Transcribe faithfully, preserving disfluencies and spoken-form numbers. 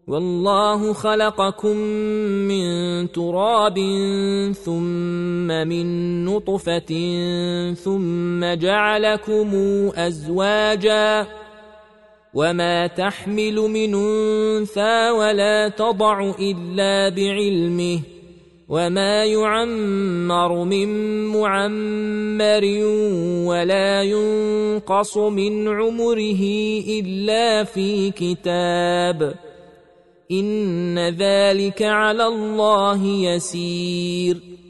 والله خلقكم من تراب ثم من نطفة ثم جعلكم أزواجا وما تحمل من أنثى ولا تضع إلا بعلمه وما يعمر من معمر ولا ينقص من عمره إلا في كتاب إن ذلك على الله يسير